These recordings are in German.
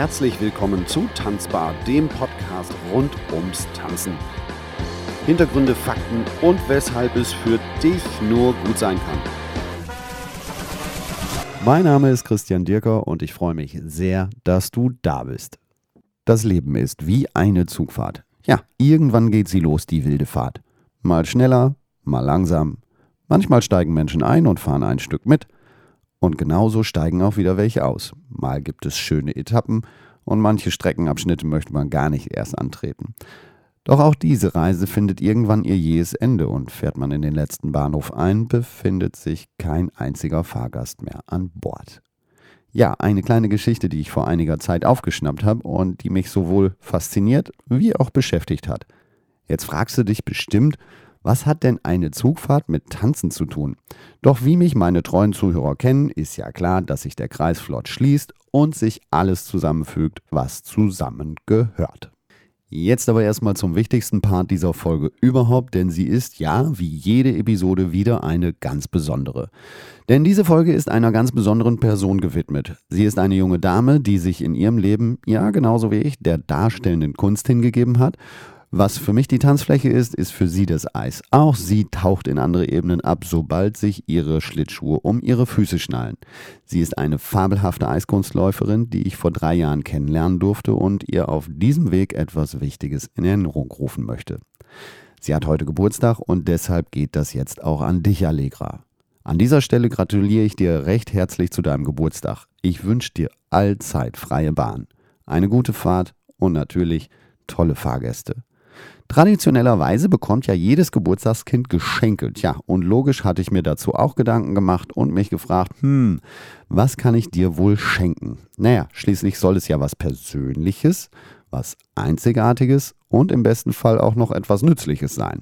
herzlich willkommen zu Tanzbar, dem Podcast rund ums Tanzen. Hintergründe, Fakten und weshalb es für dich nur gut sein kann. Mein Name ist Christian Dirker und ich freue mich sehr, dass du da bist. Das Leben ist wie eine Zugfahrt. Ja, irgendwann geht sie los, die wilde Fahrt. Mal schneller, mal langsam. Manchmal steigen Menschen ein und fahren ein Stück mit. Und genauso steigen auch wieder welche aus. Mal gibt es schöne Etappen und manche Streckenabschnitte möchte man gar nicht erst antreten. Doch auch diese Reise findet irgendwann ihr jähes Ende und fährt man in den letzten Bahnhof ein, befindet sich kein einziger Fahrgast mehr an Bord. Ja, eine kleine Geschichte, die ich vor einiger Zeit aufgeschnappt habe und die mich sowohl fasziniert wie auch beschäftigt hat. Jetzt fragst du dich bestimmt, was hat denn eine Zugfahrt mit Tanzen zu tun? Doch wie mich meine treuen Zuhörer kennen, ist ja klar, dass sich der Kreis flott schließt und sich alles zusammenfügt, was zusammengehört. Jetzt aber erstmal zum wichtigsten Part dieser Folge überhaupt, denn sie ist ja wie jede Episode wieder eine ganz besondere. Denn diese Folge ist einer ganz besonderen Person gewidmet. Sie ist eine junge Dame, die sich in ihrem Leben, ja genauso wie ich, der darstellenden Kunst hingegeben hat. Was für mich die Tanzfläche ist, ist für sie das Eis. Auch sie taucht in andere Ebenen ab, sobald sich ihre Schlittschuhe um ihre Füße schnallen. Sie ist eine fabelhafte Eiskunstläuferin, die ich vor 3 Jahren kennenlernen durfte und ihr auf diesem Weg etwas Wichtiges in Erinnerung rufen möchte. Sie hat heute Geburtstag und deshalb geht das jetzt auch an dich, Allegra. An dieser Stelle gratuliere ich dir recht herzlich zu deinem Geburtstag. Ich wünsche dir allzeit freie Bahn, eine gute Fahrt und natürlich tolle Fahrgäste. Traditionellerweise bekommt ja jedes Geburtstagskind Geschenke. Tja, und logisch hatte ich mir dazu auch Gedanken gemacht und mich gefragt, was kann ich dir wohl schenken? Naja, schließlich soll es ja was Persönliches, was Einzigartiges und im besten Fall auch noch etwas Nützliches sein.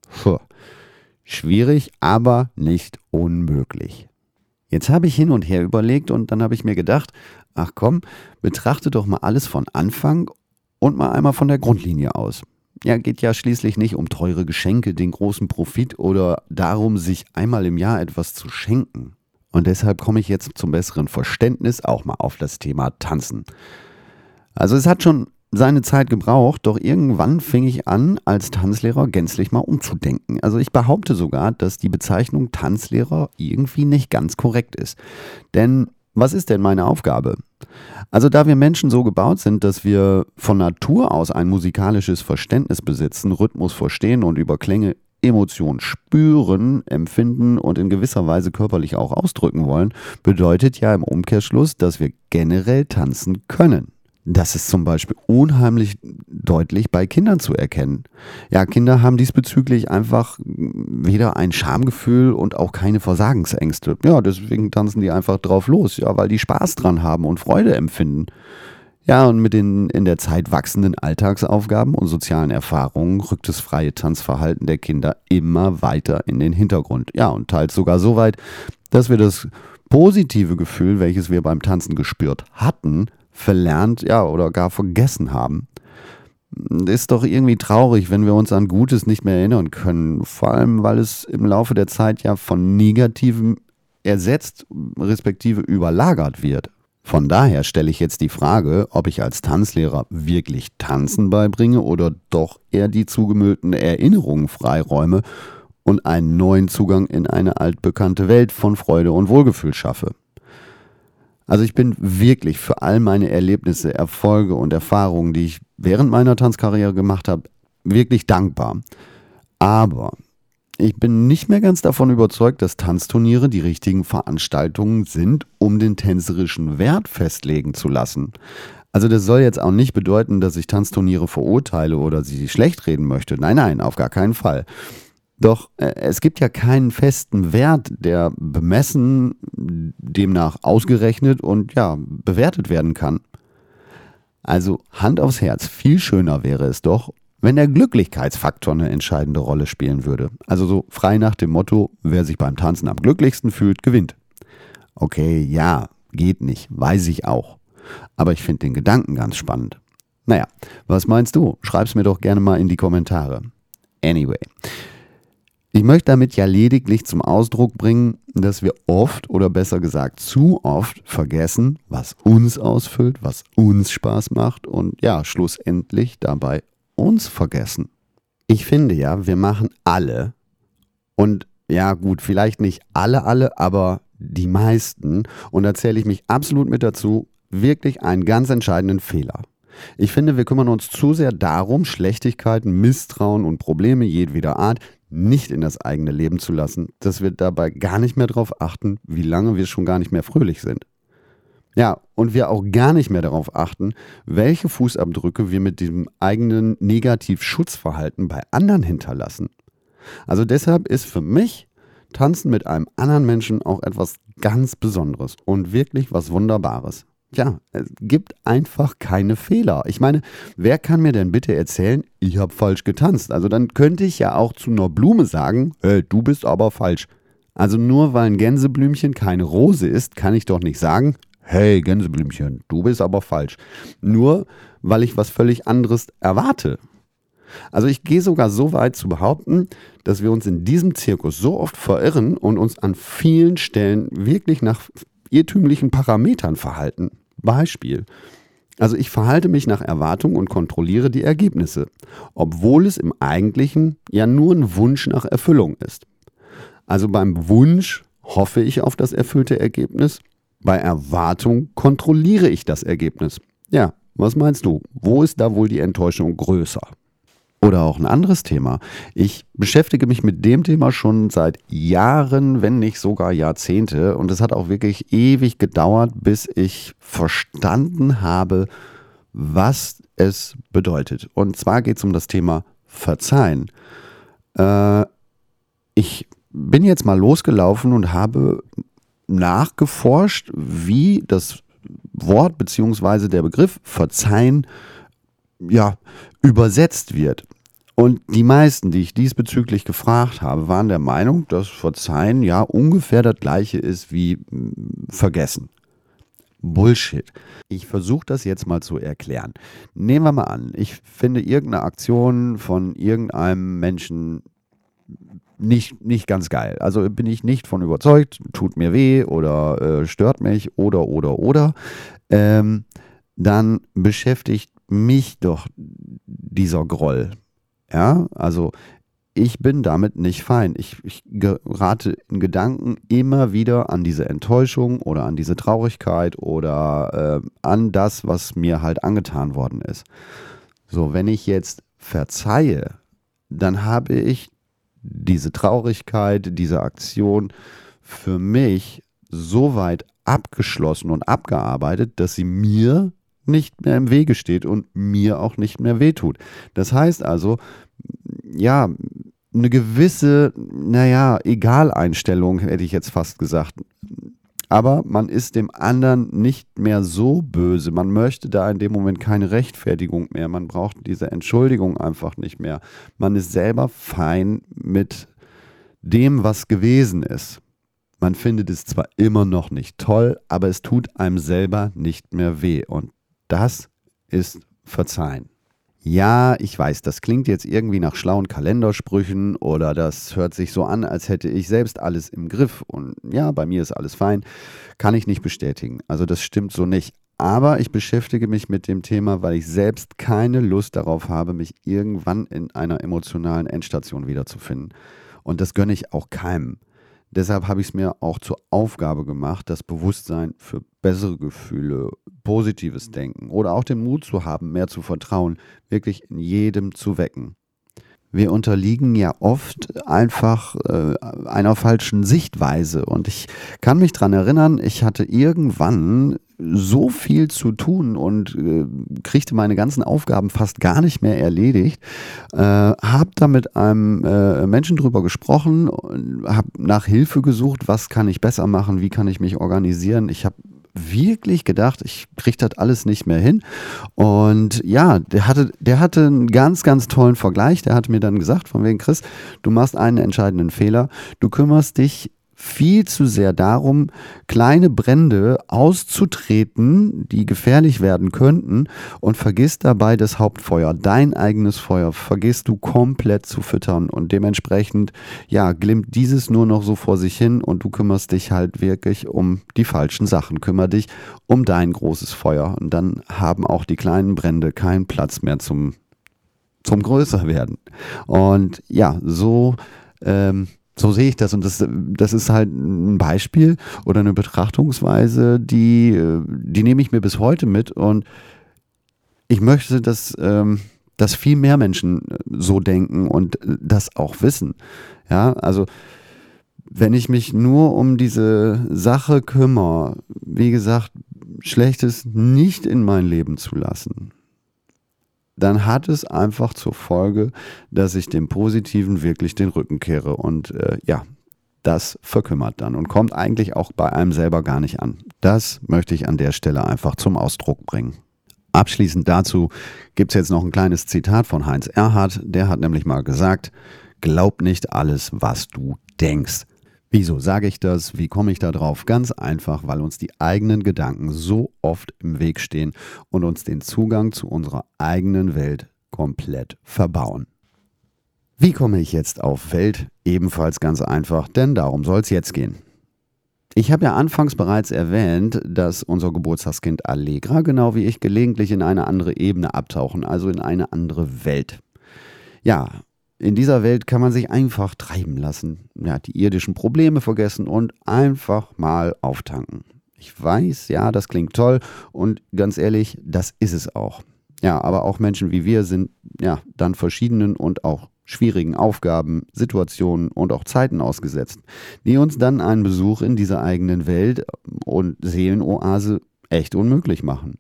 Schwierig, aber nicht unmöglich. Jetzt habe ich hin und her überlegt und dann habe ich mir gedacht, ach komm, betrachte doch mal alles von Anfang und mal einmal von der Grundlinie aus. Ja, geht ja schließlich nicht um teure Geschenke, den großen Profit oder darum, sich einmal im Jahr etwas zu schenken. Und deshalb komme ich jetzt zum besseren Verständnis auch mal auf das Thema Tanzen. Also es hat schon seine Zeit gebraucht, doch irgendwann fing ich an, als Tanzlehrer gänzlich mal umzudenken. Also ich behaupte sogar, dass die Bezeichnung Tanzlehrer irgendwie nicht ganz korrekt ist. Denn was ist denn meine Aufgabe? Also da wir Menschen so gebaut sind, dass wir von Natur aus ein musikalisches Verständnis besitzen, Rhythmus verstehen und über Klänge Emotionen spüren, empfinden und in gewisser Weise körperlich auch ausdrücken wollen, bedeutet ja im Umkehrschluss, dass wir generell tanzen können. Das ist zum Beispiel unheimlich deutlich bei Kindern zu erkennen. Ja, Kinder haben diesbezüglich einfach weder ein Schamgefühl und auch keine Versagensängste. Ja, deswegen tanzen die einfach drauf los, ja, weil die Spaß dran haben und Freude empfinden. Ja, und mit den in der Zeit wachsenden Alltagsaufgaben und sozialen Erfahrungen rückt das freie Tanzverhalten der Kinder immer weiter in den Hintergrund. Ja, und teils sogar so weit, dass wir das positive Gefühl, welches wir beim Tanzen gespürt hatten, verlernt, ja, oder gar vergessen haben. Ist doch irgendwie traurig, wenn wir uns an Gutes nicht mehr erinnern können. Vor allem, weil es im Laufe der Zeit ja von Negativem ersetzt, respektive überlagert wird. Von daher stelle ich jetzt die Frage, ob ich als Tanzlehrer wirklich Tanzen beibringe oder doch eher die zugemüllten Erinnerungen freiräume und einen neuen Zugang in eine altbekannte Welt von Freude und Wohlgefühl schaffe. Also ich bin wirklich für all meine Erlebnisse, Erfolge und Erfahrungen, die ich während meiner Tanzkarriere gemacht habe, wirklich dankbar. Aber ich bin nicht mehr ganz davon überzeugt, dass Tanzturniere die richtigen Veranstaltungen sind, um den tänzerischen Wert festlegen zu lassen. Also das soll jetzt auch nicht bedeuten, dass ich Tanzturniere verurteile oder sie schlecht reden möchte. Nein, nein, auf gar keinen Fall. Doch es gibt ja keinen festen Wert, der bemessen, demnach ausgerechnet und ja, bewertet werden kann. Also Hand aufs Herz, viel schöner wäre es doch, wenn der Glücklichkeitsfaktor eine entscheidende Rolle spielen würde. Also so frei nach dem Motto, wer sich beim Tanzen am glücklichsten fühlt, gewinnt. Okay, ja, geht nicht, weiß ich auch. Aber ich finde den Gedanken ganz spannend. Naja, was meinst du? Schreib's mir doch gerne mal in die Kommentare. Anyway. Ich möchte damit ja lediglich zum Ausdruck bringen, dass wir oft oder besser gesagt zu oft vergessen, was uns ausfüllt, was uns Spaß macht und ja, schlussendlich dabei uns vergessen. Ich finde ja, wir machen alle und ja gut, vielleicht nicht alle, aber die meisten und da zähle ich mich absolut mit dazu, wirklich einen ganz entscheidenden Fehler. Ich finde, wir kümmern uns zu sehr darum, Schlechtigkeiten, Misstrauen und Probleme jedweder Art nicht in das eigene Leben zu lassen, dass wir dabei gar nicht mehr darauf achten, wie lange wir schon gar nicht mehr fröhlich sind. Ja, und wir auch gar nicht mehr darauf achten, welche Fußabdrücke wir mit diesem eigenen Negativ-Schutzverhalten bei anderen hinterlassen. Also deshalb ist für mich Tanzen mit einem anderen Menschen auch etwas ganz Besonderes und wirklich was Wunderbares. Ja, es gibt einfach keine Fehler. Ich meine, wer kann mir denn bitte erzählen, ich habe falsch getanzt? Also dann könnte ich ja auch zu einer Blume sagen, hey, du bist aber falsch. Also nur weil ein Gänseblümchen keine Rose ist, kann ich doch nicht sagen, hey Gänseblümchen, du bist aber falsch. Nur weil ich was völlig anderes erwarte. Also ich gehe sogar so weit zu behaupten, dass wir uns in diesem Zirkus so oft verirren und uns an vielen Stellen wirklich nach irrtümlichen Parametern verhalten. Beispiel. Also ich verhalte mich nach Erwartung und kontrolliere die Ergebnisse, obwohl es im Eigentlichen ja nur ein Wunsch nach Erfüllung ist. Also beim Wunsch hoffe ich auf das erfüllte Ergebnis, bei Erwartung kontrolliere ich das Ergebnis. Ja, was meinst du? Wo ist da wohl die Enttäuschung größer? Oder auch ein anderes Thema. Ich beschäftige mich mit dem Thema schon seit Jahren, wenn nicht sogar Jahrzehnte. Und es hat auch wirklich ewig gedauert, bis ich verstanden habe, was es bedeutet. Und zwar geht es um das Thema Verzeihen. Ich bin jetzt mal losgelaufen und habe nachgeforscht, wie das Wort bzw. der Begriff Verzeihen übersetzt wird. Und die meisten, die ich diesbezüglich gefragt habe, waren der Meinung, dass Verzeihen ja ungefähr das gleiche ist wie vergessen. Bullshit. Ich versuche das jetzt mal zu erklären. Nehmen wir mal an, ich finde irgendeine Aktion von irgendeinem Menschen nicht ganz geil. Also bin ich nicht von überzeugt, tut mir weh oder stört mich oder. Dann beschäftigt mich doch dieser Groll. Ja, also ich bin damit nicht fein. Ich gerate in Gedanken immer wieder an diese Enttäuschung oder an diese Traurigkeit oder an das, was mir halt angetan worden ist. So, wenn ich jetzt verzeihe, dann habe ich diese Traurigkeit, diese Aktion für mich so weit abgeschlossen und abgearbeitet, dass sie mir nicht mehr im Wege steht und mir auch nicht mehr wehtut. Das heißt also, ja, eine gewisse, Egaleinstellung hätte ich jetzt fast gesagt. Aber man ist dem anderen nicht mehr so böse. Man möchte da in dem Moment keine Rechtfertigung mehr. Man braucht diese Entschuldigung einfach nicht mehr. Man ist selber fein mit dem, was gewesen ist. Man findet es zwar immer noch nicht toll, aber es tut einem selber nicht mehr weh. Und das ist Verzeihen. Ja, ich weiß, das klingt jetzt irgendwie nach schlauen Kalendersprüchen oder das hört sich so an, als hätte ich selbst alles im Griff und ja, bei mir ist alles fein. Kann ich nicht bestätigen. Also das stimmt so nicht. Aber ich beschäftige mich mit dem Thema, weil ich selbst keine Lust darauf habe, mich irgendwann in einer emotionalen Endstation wiederzufinden. Und das gönne ich auch keinem. Deshalb habe ich es mir auch zur Aufgabe gemacht, das Bewusstsein für bessere Gefühle, positives Denken oder auch den Mut zu haben, mehr zu vertrauen, wirklich in jedem zu wecken. Wir unterliegen ja oft einfach einer falschen Sichtweise und ich kann mich daran erinnern, ich hatte irgendwann so viel zu tun und kriegte meine ganzen Aufgaben fast gar nicht mehr erledigt, habe da mit einem Menschen drüber gesprochen, habe nach Hilfe gesucht, was kann ich besser machen, wie kann ich mich organisieren. Ich habe wirklich gedacht, ich kriege das alles nicht mehr hin. Und ja, der hatte einen ganz, ganz tollen Vergleich. Der hat mir dann gesagt, von wegen Chris, du machst einen entscheidenden Fehler. Du kümmerst dich viel zu sehr darum, kleine Brände auszutreten, die gefährlich werden könnten, und vergisst dabei das Hauptfeuer, dein eigenes Feuer, vergisst du komplett zu füttern, und dementsprechend, ja, glimmt dieses nur noch so vor sich hin und du kümmerst dich halt wirklich um die falschen Sachen, kümmere dich um dein großes Feuer, und dann haben auch die kleinen Brände keinen Platz mehr zum größer werden. Und ja, so sehe ich das, und das ist halt ein Beispiel oder eine Betrachtungsweise, die nehme ich mir bis heute mit, und ich möchte, dass viel mehr Menschen so denken und das auch wissen. Ja, also wenn ich mich nur um diese Sache kümmere, wie gesagt, Schlechtes nicht in mein Leben zu lassen, dann hat es einfach zur Folge, dass ich dem Positiven wirklich den Rücken kehre. Und das verkümmert dann und kommt eigentlich auch bei einem selber gar nicht an. Das möchte ich an der Stelle einfach zum Ausdruck bringen. Abschließend dazu gibt es jetzt noch ein kleines Zitat von Heinz Erhardt. Der hat nämlich mal gesagt: Glaub nicht alles, was du denkst. Wieso sage ich das? Wie komme ich da drauf? Ganz einfach, weil uns die eigenen Gedanken so oft im Weg stehen und uns den Zugang zu unserer eigenen Welt komplett verbauen. Wie komme ich jetzt auf Welt? Ebenfalls ganz einfach, denn darum soll es jetzt gehen. Ich habe ja anfangs bereits erwähnt, dass unser Geburtstagskind Allegra, genau wie ich, gelegentlich in eine andere Ebene abtauchen, also in eine andere Welt. Ja, in dieser Welt kann man sich einfach treiben lassen, ja, die irdischen Probleme vergessen und einfach mal auftanken. Ich weiß, ja, das klingt toll, und ganz ehrlich, das ist es auch. Ja, aber auch Menschen wie wir sind ja dann verschiedenen und auch schwierigen Aufgaben, Situationen und auch Zeiten ausgesetzt, die uns dann einen Besuch in dieser eigenen Welt und Seelenoase echt unmöglich machen.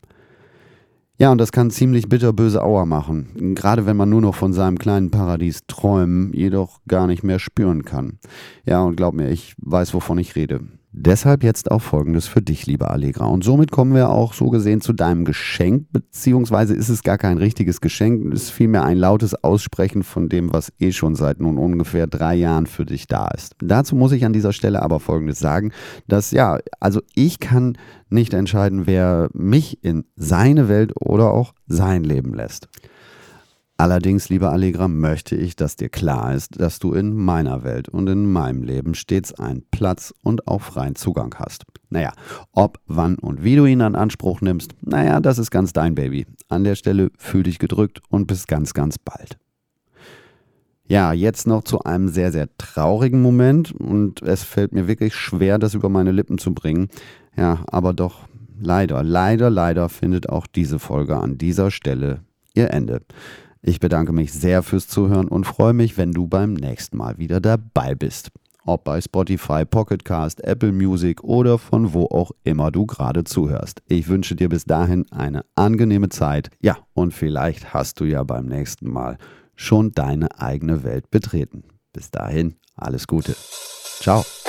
Ja, und das kann ziemlich bitterböse Aua machen, gerade wenn man nur noch von seinem kleinen Paradies träumen, jedoch gar nicht mehr spüren kann. Ja, und glaub mir, ich weiß, wovon ich rede. Deshalb jetzt auch Folgendes für dich, liebe Allegra. Und somit kommen wir auch so gesehen zu deinem Geschenk, beziehungsweise ist es gar kein richtiges Geschenk, es ist vielmehr ein lautes Aussprechen von dem, was schon seit nun ungefähr 3 Jahren für dich da ist. Dazu muss ich an dieser Stelle aber Folgendes sagen, dass also ich kann nicht entscheiden, wer mich in seine Welt oder auch sein Leben lässt. Allerdings, liebe Allegra, möchte ich, dass dir klar ist, dass du in meiner Welt und in meinem Leben stets einen Platz und auch freien Zugang hast. Naja, ob, wann und wie du ihn in Anspruch nimmst, das ist ganz dein Baby. An der Stelle fühl dich gedrückt und bis ganz, ganz bald. Ja, jetzt noch zu einem sehr, sehr traurigen Moment, und es fällt mir wirklich schwer, das über meine Lippen zu bringen. Ja, aber doch, leider findet auch diese Folge an dieser Stelle ihr Ende. Ich bedanke mich sehr fürs Zuhören und freue mich, wenn du beim nächsten Mal wieder dabei bist. Ob bei Spotify, Pocket Cast, Apple Music oder von wo auch immer du gerade zuhörst. Ich wünsche dir bis dahin eine angenehme Zeit. Ja, und vielleicht hast du ja beim nächsten Mal schon deine eigene Welt betreten. Bis dahin, alles Gute. Ciao.